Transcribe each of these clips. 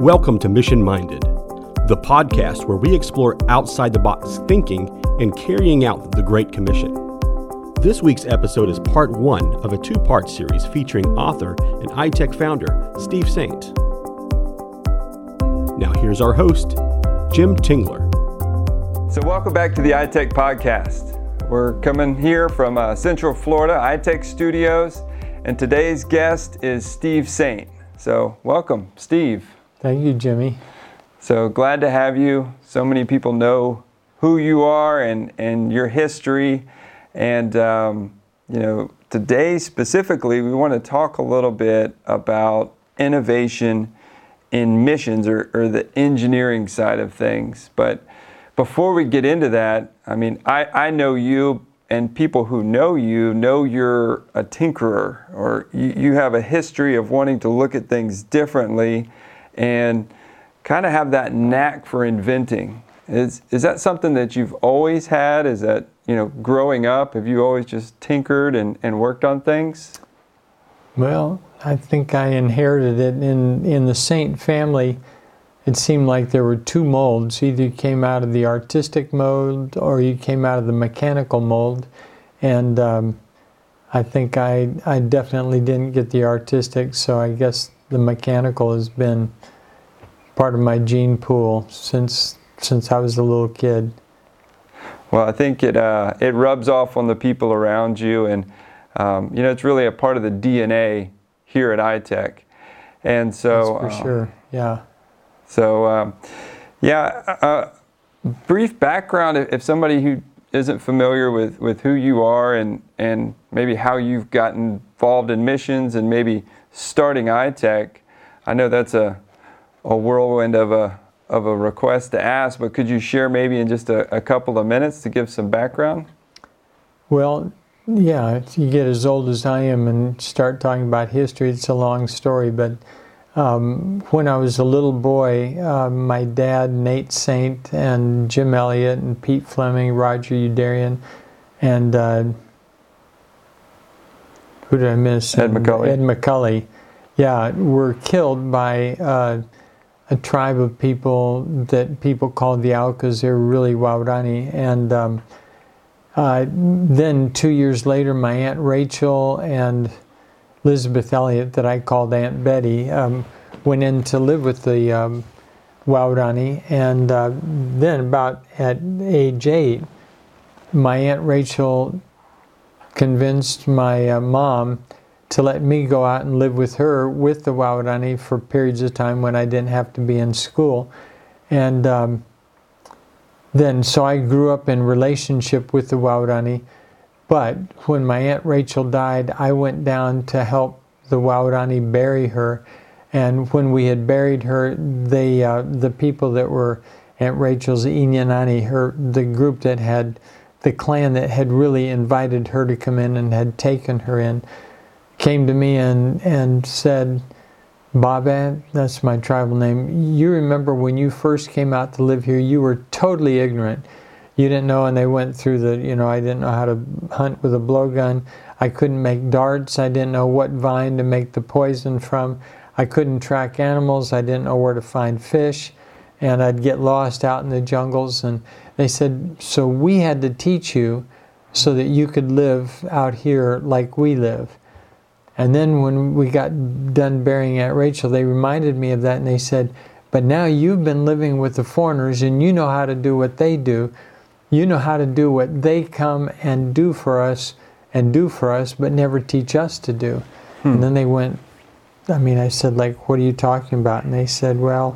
Welcome to Mission Minded, the podcast where we explore outside-the-box thinking and carrying out the Great Commission. This week's episode is part one of a two-part series featuring author and iTech founder Steve Saint. Now here's our host, Jim Tingler. So welcome back to the iTech podcast. We're coming here from Central Florida, iTech Studios, and today's guest is Steve Saint. So welcome, Steve. Thank you, Jimmy. So glad to have you. So many people know who you are and your history. And, today specifically, we want to talk a little bit about innovation in missions or the engineering side of things. But before we get into that, I know you, and people who know you know you're a tinkerer, or you have a history of wanting to look at things differently and kind of have that knack for inventing. Is that something that you've always had? Is that, growing up, have you always just tinkered and worked on things? Well, I think I inherited it in the Saint family. It seemed like there were two molds. Either you came out of the artistic mold or you came out of the mechanical mold. And I think I definitely didn't get the artistic, so I guess the mechanical has been part of my gene pool since I was a little kid. Well, I think it rubs off on the people around you, and it's really a part of the DNA here at iTech. And so that's for sure, yeah. So, brief background, if somebody who isn't familiar with who you are and maybe how you've gotten involved in missions and maybe starting iTech. I know that's a whirlwind of a request to ask, but could you share maybe in just a couple of minutes to give some background? Well, yeah, if you get as old as I am and start talking about history, it's a long story, but when I was a little boy, my dad, Nate Saint, and Jim Elliott, and Pete Fleming, Roger Udarian, and who did I miss? Ed McCully. Ed McCully, were killed by a tribe of people that people called the Aucas. They were really Waorani. And then 2 years later, my Aunt Rachel and Elizabeth Elliott, that I called Aunt Betty, went in to live with the Waorani. And then about at age 8, my Aunt Rachel convinced my mom to let me go out and live with her with the Waorani for periods of time when I didn't have to be in school. And so I grew up in relationship with the Waorani. But when my Aunt Rachel died, I went down to help the Waorani bury her. And when we had buried her, the people that were Aunt Rachel's Inyanani, the group that had, the clan that had really invited her to come in and had taken her in, came to me and said, "Baba," that's my tribal name, "you remember when you first came out to live here, you were totally ignorant. You didn't know," and they went through I didn't know how to hunt with a blowgun. I couldn't make darts. I didn't know what vine to make the poison from. I couldn't track animals. I didn't know where to find fish. And I'd get lost out in the jungles. And they said, so we had to teach you so that you could live out here like we live. And then when we got done burying Aunt Rachel, they reminded me of that, and they said, but now you've been living with the foreigners, and you know how to do what they do. You know how to do what they come and do for us, but never teach us to do. And then they went, I said, what are you talking about? And they said, well,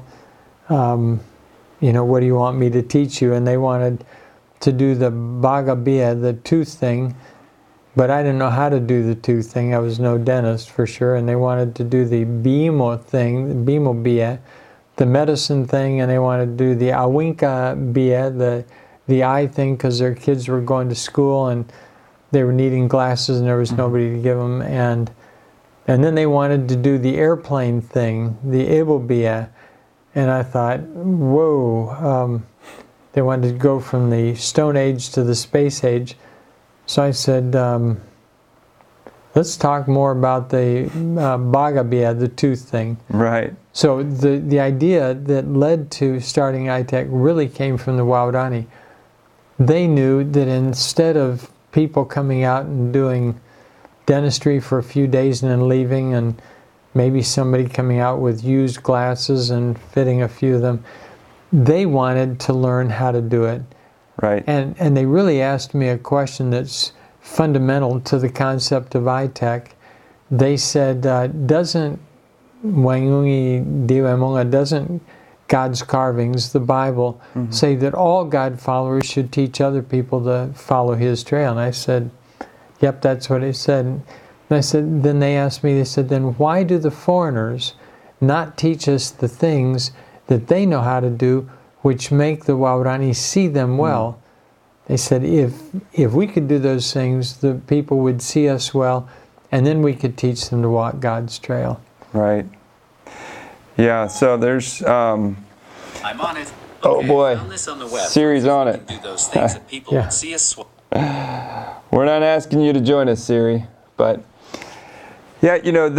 what do you want me to teach you? And they wanted to do the bagabia, the tooth thing, but I didn't know how to do the tooth thing. I was no dentist for sure. And they wanted to do the bimo thing, bimo bia, the medicine thing, and they wanted to do the awinka bia, the eye thing, because their kids were going to school and they were needing glasses and there was nobody to give them. And then they wanted to do the airplane thing, the Abelbia. And I thought, whoa, they wanted to go from the Stone Age to the Space Age. So I said, let's talk more about the Bhagabia, the tooth thing. Right. So the idea that led to starting iTech really came from the Waodani. They knew that instead of people coming out and doing dentistry for a few days and then leaving, and maybe somebody coming out with used glasses and fitting a few of them, they wanted to learn how to do it. Right. And they really asked me a question that's fundamental to the concept of iTech. They said, doesn't Wangungi Diwamonga, doesn't God's carvings, the Bible, say that all God followers should teach other people to follow His trail? And I said, yep, that's what it said. And I said, then they asked me, they said, then why do the foreigners not teach us the things that they know how to do, which make the Waorani see them well? They said, if we could do those things, the people would see us well, and then we could teach them to walk God's trail. Right. Yeah, so there's... I'm on it. Oh boy, found this on the web. Siri's on it. Do those things that people would see us. We're not asking you to join us, Siri, but yeah, you know,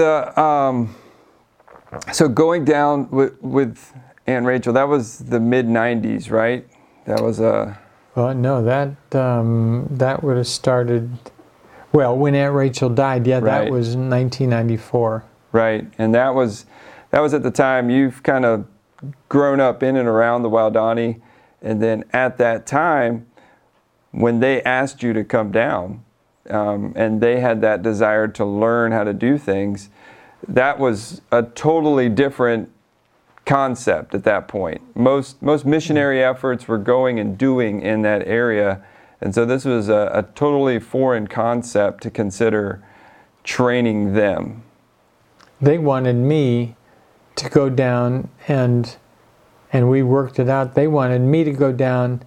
so going down with Aunt Rachel, that was the mid-90s, right? That was Well, no, that would have started, well, when Aunt Rachel died, yeah, Right. that was 1994. right, and that was at the time you've kind of grown up in and around the Waodani, and then at that time, when they asked you to come down, and they had that desire to learn how to do things, that was a totally different concept at that point. Most missionary efforts were going and doing in that area, and so this was a totally foreign concept to consider training them. They wanted me to go down, and we worked it out. They wanted me to go down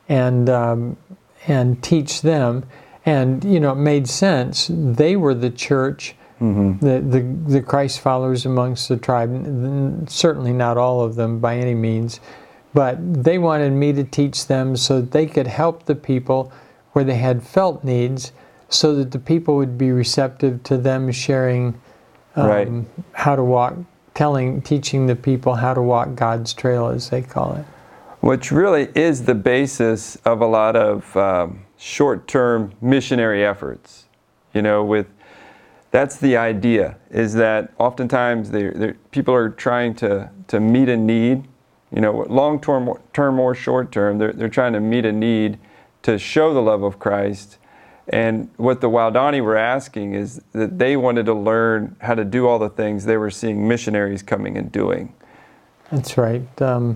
and teach them, and you know, it made sense. They were the church, the Christ followers amongst the tribe. Certainly not all of them by any means, but they wanted me to teach them so that they could help the people where they had felt needs, so that the people would be receptive to them sharing Right. how to walk, teaching the people how to walk God's trail, as they call it. Which really is the basis of a lot of short-term missionary efforts. You know, that's the idea, is that oftentimes people are trying to meet a need. You know, long-term or short-term, they're trying to meet a need to show the love of Christ. And what the Waodani were asking is that they wanted to learn how to do all the things they were seeing missionaries coming and doing. That's right. If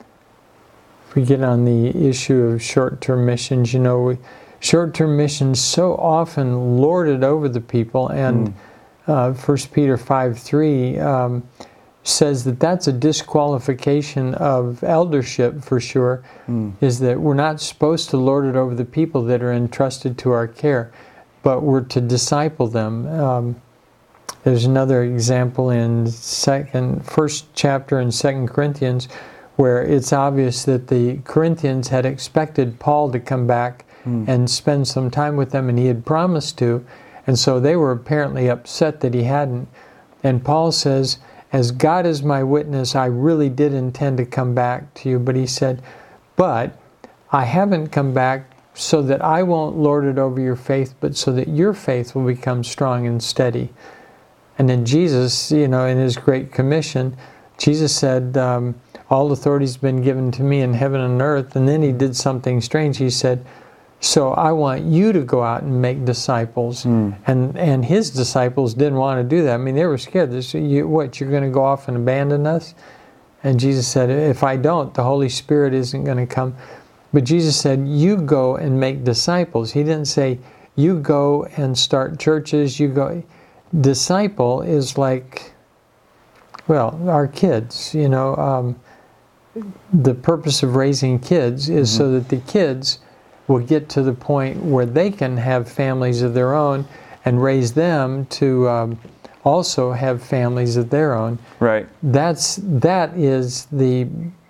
we get on the issue of short-term missions, you know, short-term missions so often lorded over the people, and 1 Peter 5:3 says that that's a disqualification of eldership for sure, is that we're not supposed to lord it over the people that are entrusted to our care, but we're to disciple them. There's another example in first chapter in 2 Corinthians, where it's obvious that the Corinthians had expected Paul to come back and spend some time with them, and he had promised to, and so they were apparently upset that he hadn't. And Paul says, as God is my witness, I really did intend to come back to you, but he said, but I haven't come back so that I won't lord it over your faith, but so that your faith will become strong and steady. And then Jesus, you know, in His Great Commission, Jesus said, all authority has been given to me in heaven and earth. And then He did something strange. He said, so I want you to go out and make disciples. And His disciples didn't want to do that. I mean, they were scared. They said, you're going to go off and abandon us? And Jesus said, if I don't, the Holy Spirit isn't going to come. But Jesus said, you go and make disciples. He didn't say, you go and start churches, you go. Disciple is like, well, our kids, you know. The purpose of raising kids is so that the kids will get to the point where they can have families of their own and raise them to also have families of their own. Right. That is the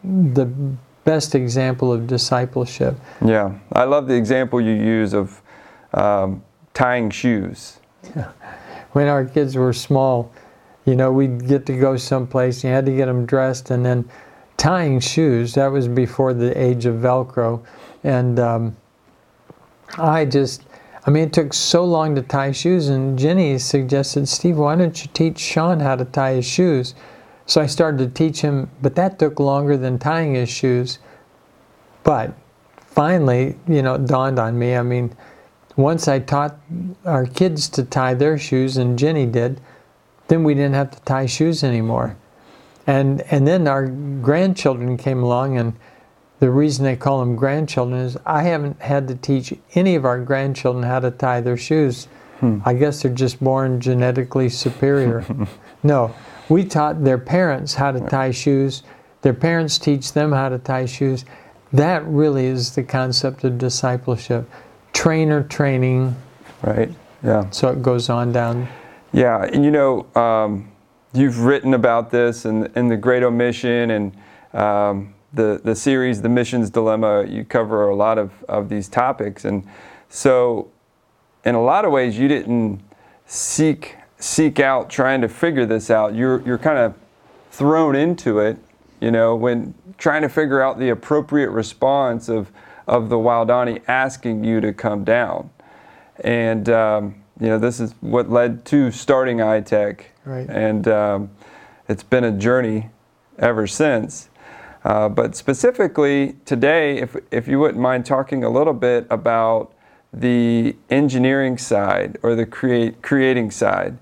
best example of discipleship. Yeah, I love the example you use of tying shoes. when our kids were small, you know, we'd get to go someplace, you had to get them dressed, and then tying shoes, that was before the age of Velcro. And it took so long to tie shoes, and Jenny suggested, Steve, why don't you teach Sean how to tie his shoes? So I started to teach him, but that took longer than tying his shoes. But finally, you know, it dawned on me, once I taught our kids to tie their shoes, and Jenny did, then we didn't have to tie shoes anymore. And then our grandchildren came along, and the reason they call them grandchildren is I haven't had to teach any of our grandchildren how to tie their shoes. I guess they're just born genetically superior. No, we taught their parents how to tie shoes. Their parents teach them how to tie shoes. That really is the concept of discipleship. Trainer training. Right, yeah. So it goes on down. Yeah, and you know, you've written about this in the Great Omission and the series, The Missions Dilemma. You cover a lot of these topics. And so in a lot of ways, you didn't seek out trying to figure this out. You're kind of thrown into it, you know, when trying to figure out the appropriate response of the Waodani asking you to come down. And, you know, this is what led to starting iTech. Right. And it's been a journey ever since. But specifically today, if you wouldn't mind talking a little bit about the engineering side or the creating side.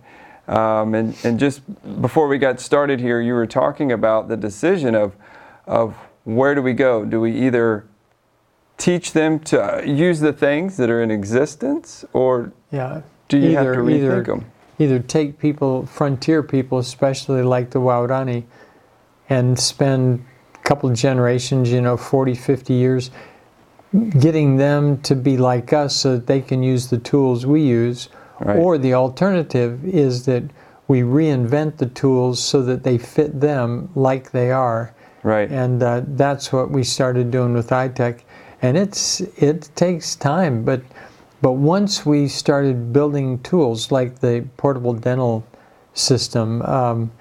And just before we got started here, you were talking about the decision of where do we go? Do we either teach them to use the things that are in existence, or do you have to rethink them? Either take people, frontier people, especially like the Waodani, and spend a couple of generations, you know, 40, 50 years, getting them to be like us so that they can use the tools we use. Right. Or the alternative is that we reinvent the tools so that they fit them like they are. Right. And that's what we started doing with iTech. And it takes time, but once we started building tools like the portable dental system,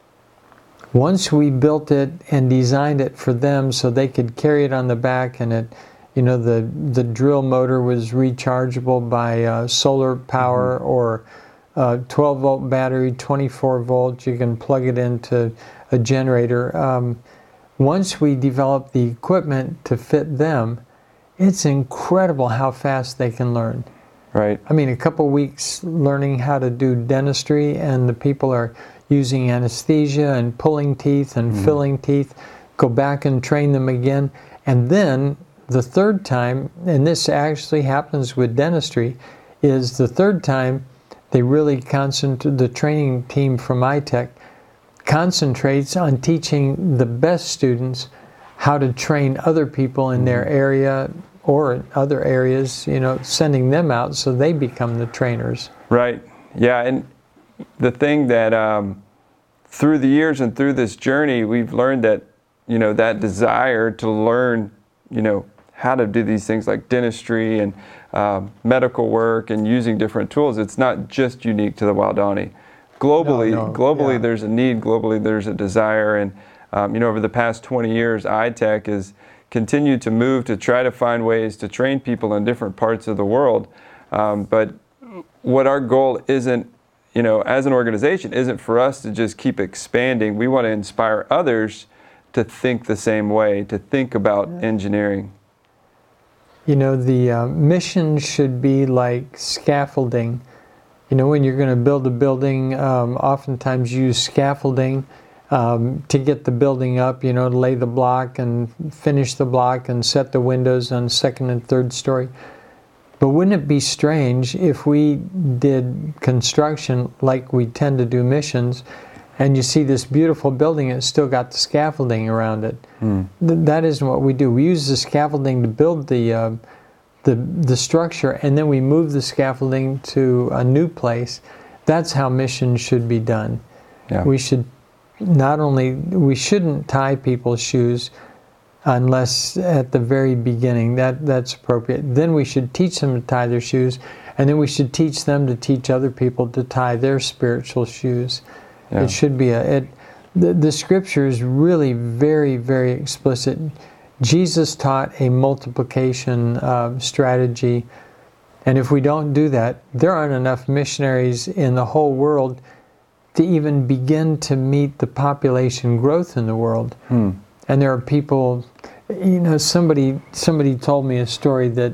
once we built it and designed it for them so they could carry it on the back, and it, you know, the drill motor was rechargeable by solar power or 12-volt battery, 24 volts. You can plug it into a generator. Once we developed the equipment to fit them, it's incredible how fast they can learn. Right. I mean, a couple weeks learning how to do dentistry, and the people are using anesthesia and pulling teeth and filling teeth. Go back and train them again. And then the third time, and this actually happens with dentistry, is the third time they really concentrate, the training team from iTech concentrates on teaching the best students how to train other people in their area or other areas, you know, sending them out so they become the trainers. Right. Yeah, and the thing that through the years and through this journey, we've learned that, you know, that desire to learn, you know, how to do these things like dentistry and medical work and using different tools, it's not just unique to the Waodani. Globally, there's a need. Globally, there's a desire. And, you know, over the past 20 years, iTech has continued to move to try to find ways to train people in different parts of the world. But what our goal isn't, you know, as an organization, isn't for us to just keep expanding. We want to inspire others to think the same way, to think about engineering. You know, the mission should be like scaffolding. You know, when you're going to build a building, oftentimes you use scaffolding to get the building up, you know, to lay the block and finish the block and set the windows on second and third story. But wouldn't it be strange if we did construction like we tend to do missions, and you see this beautiful building and it's still got the scaffolding around it? That isn't what we do. We use the scaffolding to build the structure, and then we move the scaffolding to a new place. That's how missions should be done. Yeah. We shouldn't tie people's shoes unless at the very beginning. That's appropriate. Then we should teach them to tie their shoes, And then we should teach them to teach other people to tie their spiritual shoes. Yeah. It should be the scripture is really very, very explicit. Jesus taught a multiplication strategy. And if we don't do that, there aren't enough missionaries in the whole world to even begin to meet the population growth in the world. And there are people, somebody told me a story that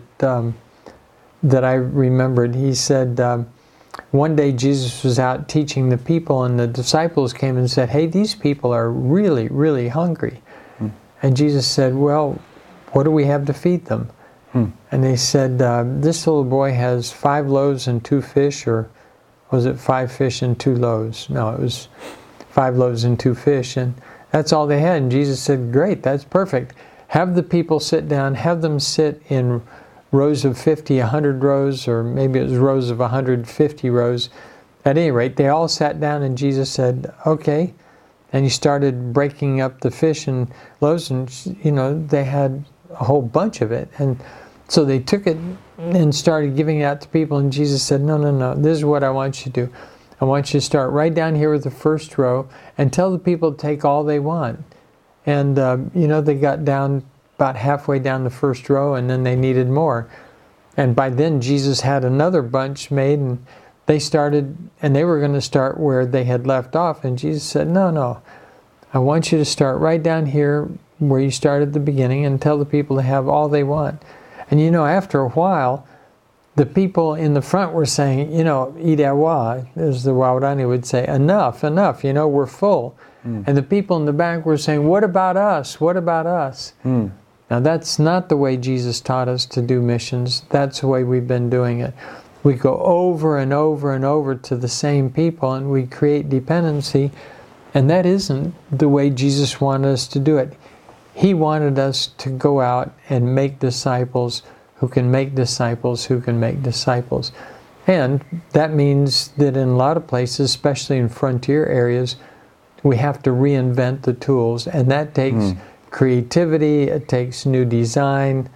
I remembered. He said one day Jesus was out teaching the people, and the disciples came and said, "Hey, these people are really, really hungry." And Jesus said, "Well, what do we have to feed them?" And they said, "This little boy has 5 loaves and 2 fish, or was it 5 fish and 2 loaves? No, it was 5 loaves and 2 fish, and that's all they had." And Jesus said, "Great, that's perfect. Have the people sit down, have them sit in rows of 50, 100 rows, or maybe it was rows of 150 rows. At any rate, they all sat down, and Jesus said, "Okay." And he started breaking up the fish and loaves, and they had a whole bunch of it. And so they took it and started giving it out to people, and Jesus said, No, this is what I want you to do. I want you to start right down here with the first row and tell the people to take all they want. And, they got down about halfway down the first row, and then they needed more. And by then, Jesus had another bunch made, and they were going to start where they had left off. And Jesus said, No, I want you to start right down here where you started at the beginning and tell the people to have all they want. And after a while, the people in the front were saying, "Idawa," as the Waorani would say, enough, we're full. And the people in the back were saying, "What about us? What about us?" Now that's not the way Jesus taught us to do missions. That's the way we've been doing it. We go over and over and over to the same people, and we create dependency. And that isn't the way Jesus wanted us to do it. He wanted us to go out and make disciples who can make disciples who can make disciples. And that means that in a lot of places, especially in frontier areas, we have to reinvent the tools. And that takes creativity, it takes new design.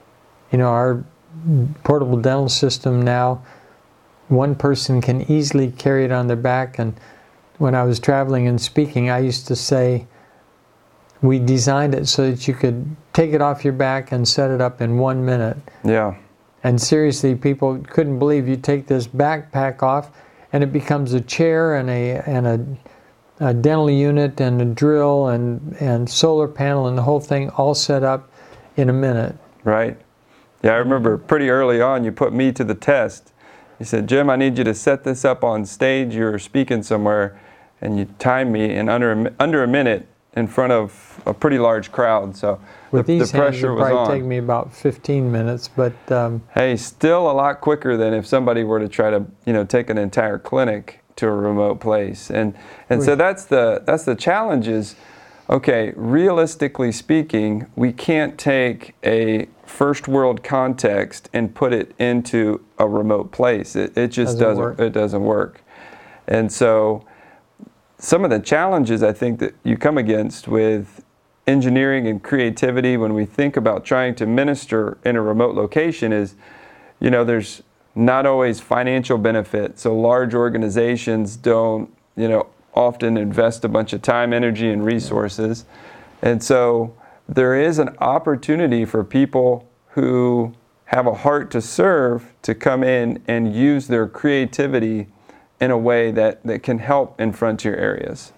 Our portable dental system now, one person can easily carry it on their back. And when I was traveling and speaking, I used to say, we designed it so that you could take it off your back and set it up in 1 minute. Yeah. And seriously, people couldn't believe you take this backpack off and it becomes a chair and a dental unit and a drill and solar panel and the whole thing all set up in a minute. Right. Yeah, I remember pretty early on you put me to the test. You said, "Jim, I need you to set this up on stage. You were speaking somewhere, and you timed me in under a minute in front of a pretty large crowd." So with the these pressure hands, was it on. probably take me about 15 minutes, but hey, still a lot quicker than if somebody were to try to take an entire clinic to a remote place. And so that's the challenge is, okay, realistically speaking, we can't take a first world context and put it into a remote place. It just doesn't work. And so some of the challenges I think that you come against with engineering and creativity when we think about trying to minister in a remote location is, there's not always financial benefit. So large organizations don't, often invest a bunch of time, energy, and resources. And so there is an opportunity for people who have a heart to serve to come in and use their creativity in a way that can help in frontier areas.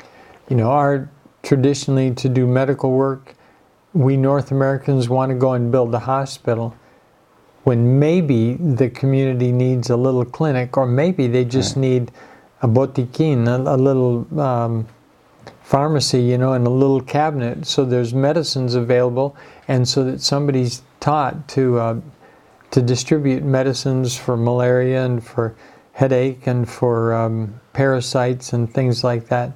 Traditionally to do medical work, we North Americans want to go and build a hospital when maybe the community needs a little clinic, or maybe they just need a botiquín, a little pharmacy, in a little cabinet, so there's medicines available, and so that somebody's taught to distribute medicines for malaria and for headache and for parasites and things like that.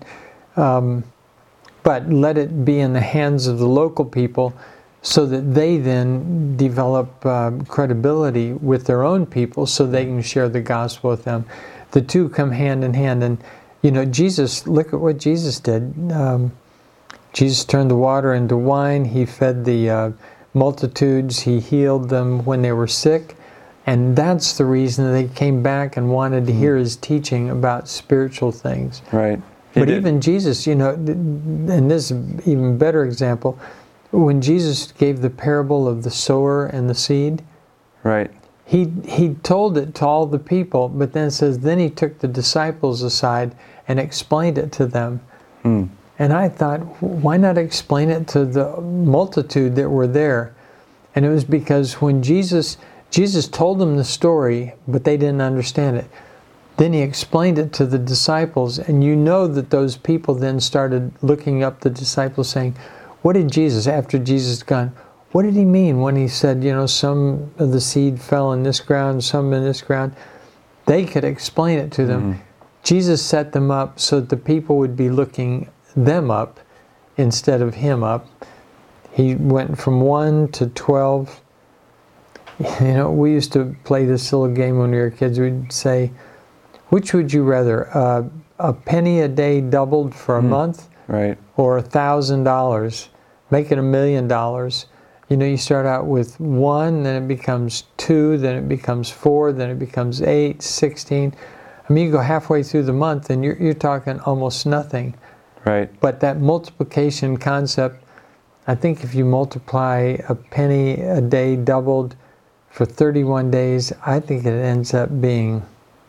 But let it be in the hands of the local people so that they then develop credibility with their own people so they can share the gospel with them. The two come hand in hand. And, look at what Jesus did. Jesus turned the water into wine. He fed the multitudes. He healed them when they were sick. And that's the reason they came back and wanted to hear his teaching about spiritual things. Right. But even Jesus, and this is an even better example, when Jesus gave the parable of the sower and the seed, right. He told it to all the people, but then it says, then he took the disciples aside and explained it to them. And I thought, why not explain it to the multitude that were there? And it was because when Jesus told them the story, but they didn't understand it. Then he explained it to the disciples, and you know that those people then started looking up the disciples saying, what did Jesus, after Jesus had gone, what did he mean when he said, some of the seed fell in this ground, some in this ground? They could explain it to them. Jesus set them up so that the people would be looking them up instead of him up. He went from 1 to 12. We used to play this little game when we were kids. We'd say, which would you rather, a penny a day doubled for a month, right, or $1,000? Make it $1 million. You start out with 1, then it becomes 2, then it becomes 4, then it becomes 8, 16. I mean, you go halfway through the month and you're talking almost nothing. Right. But that multiplication concept, I think if you multiply a penny a day doubled for 31 days, I think it ends up being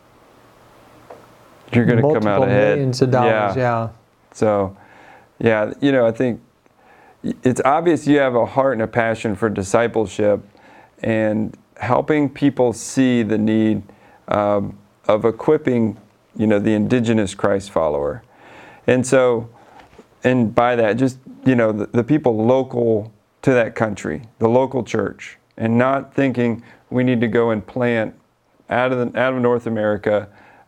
you're going to come out ahead. Millions of dollars, yeah. So, I think it's obvious you have a heart and a passion for discipleship and helping people see the need of equipping, the indigenous Christ follower. And so, and by that, just, the people local to that country, the local church, and not thinking we need to go and plant out of North America,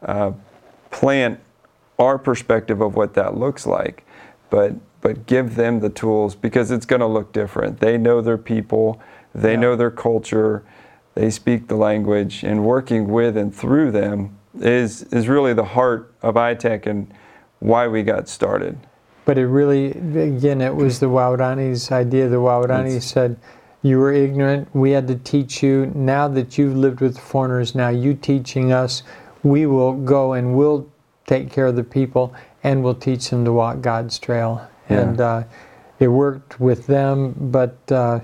plant our perspective of what that looks like, but give them the tools, because it's going to look different. They know their people, they know their culture, they speak the language, and working with and through them is really the heart of iTech and why we got started. But it really, again, it was the Waorani's idea. The Waorani said, you were ignorant, we had to teach you. Now that you've lived with the foreigners, now you teaching us, we will go and we'll take care of the people and we'll teach them to walk God's trail. Yeah. And it worked with them, but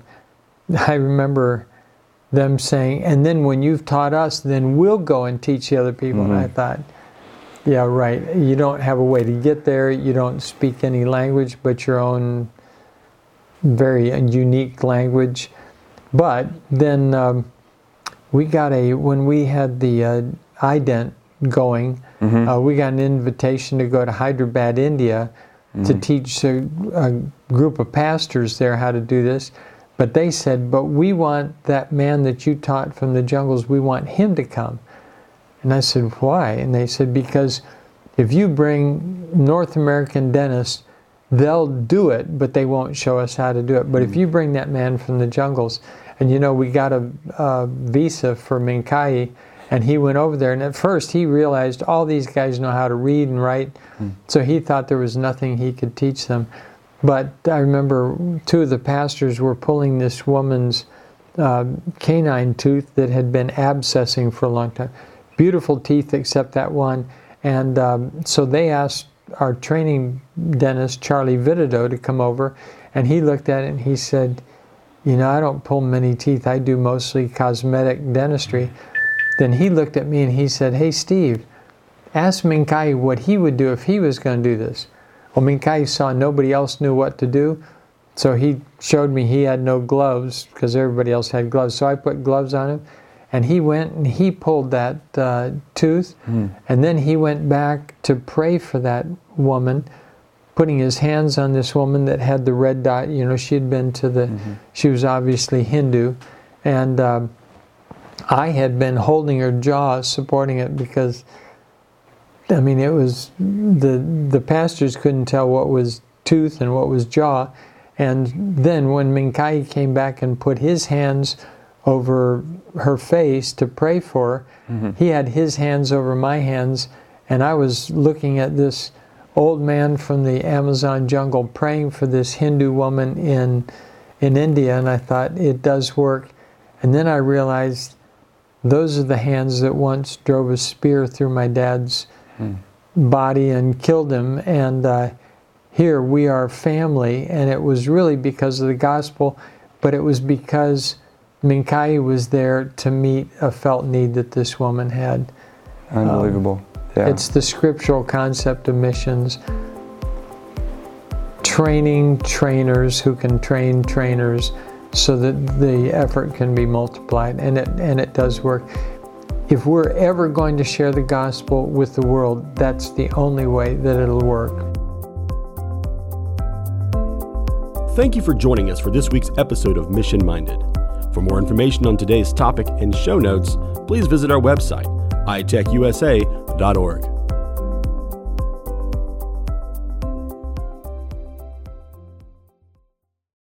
I remember them saying, and then when you've taught us, then we'll go and teach the other people. And I thought, yeah, right. You don't have a way to get there. You don't speak any language but your own very unique language. But then we got when we had the ident going, we got an invitation to go to Hyderabad, India, to teach a group of pastors there how to do this. But they said, but we want that man that you taught from the jungles, we want him to come. And I said, why? And they said, because if you bring North American dentists, they'll do it, but they won't show us how to do it. But if you bring that man from the jungles, and we got a visa for Minkai, and he went over there, and at first he realized all these guys know how to read and write, so he thought there was nothing he could teach them. But I remember 2 of the pastors were pulling this woman's canine tooth that had been abscessing for a long time. Beautiful teeth except that one. And so they asked our training dentist, Charlie Vitado, to come over, and he looked at it and he said, I don't pull many teeth, I do mostly cosmetic dentistry. Then he looked at me and he said, hey Steve, ask Minkai what he would do if he was going to do this. Well, Minkai saw nobody else knew what to do, so he showed me he had no gloves because everybody else had gloves. So I put gloves on him, and he went and he pulled that tooth, and then he went back to pray for that woman, putting his hands on this woman that had the red dot. She had been to the, she was obviously Hindu, and I had been holding her jaw, supporting it, because it was, the pastors couldn't tell what was tooth and what was jaw. And then when Minkai came back and put his hands over her face to pray for her, he had his hands over my hands, and I was looking at this old man from the Amazon jungle praying for this Hindu woman in India, and I thought, it does work. And then I realized those are the hands that once drove a spear through my dad's body and killed him. And here we are family, and it was really because of the gospel, but it was because Mincaye was there to meet a felt need that this woman had. Unbelievable. Yeah. It's the scriptural concept of missions. Training trainers who can train trainers so that the effort can be multiplied, and it does work. If we're ever going to share the gospel with the world, that's the only way that it'll work. Thank you for joining us for this week's episode of Mission Minded. For more information on today's topic and show notes, please visit our website, itechusa.org.